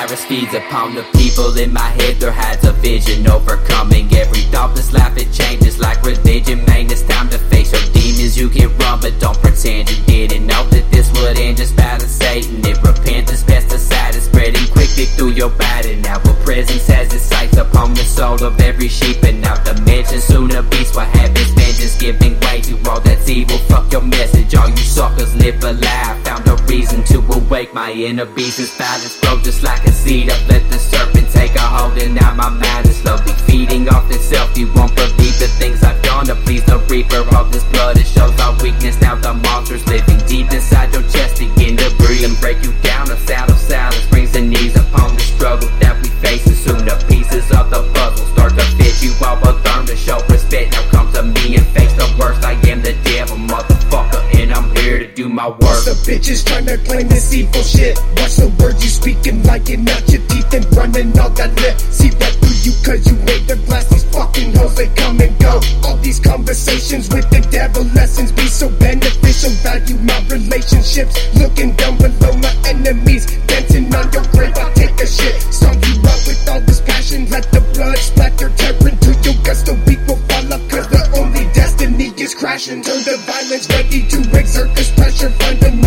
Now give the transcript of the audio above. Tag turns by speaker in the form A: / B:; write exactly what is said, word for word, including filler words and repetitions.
A: virus feeds upon the people in my head. There has a vision overcoming every thoughtless life. It changes like religion, man. It's time to face your demons. You can run, but don't pretend you didn't know that this would end just by the Satan. If repentance, pesticide is spreading quickly through your body. Now a presence has its sights upon the soul of every sheep, and now dimension soon a beast. What happens? Vengeance giving way to all that's evil. Fuck your message, all you suckers live a lie. Found a reason to awake my inner beast. This violence grows just like a seed. I've let the serpent take a hold, and now my mind is slowly feeding off itself. You won't believe the things I've done to please the reaper. All this blood, it shows our weakness. Now the monster's living deep inside your chest. Begin to breathe and break you down. A sound of silence brings the knees upon the struggle that we face, and soon the pieces of the puzzle start to fit. You all will learn to show respect. Now come to me and face the worst. I am the devil, motherfucker, and I'm here to do my work.
B: Watch the bitches trying to claim this evil shit. Watch the words you speaking, like it out your teeth and running all that lip. See right through you cause you made the glass. These fucking hoes, they come and go. All these conversations with the devil, lessons be so beneficial. Value my relationships, looking down below my enemies. Dancing on your grave, I take a shit. Song you up with all this passion. Let the blood splatter, tear into your guts. The weak will fall up cause the only destiny is crashing. Turn the violence ready to exert this pressure. Find the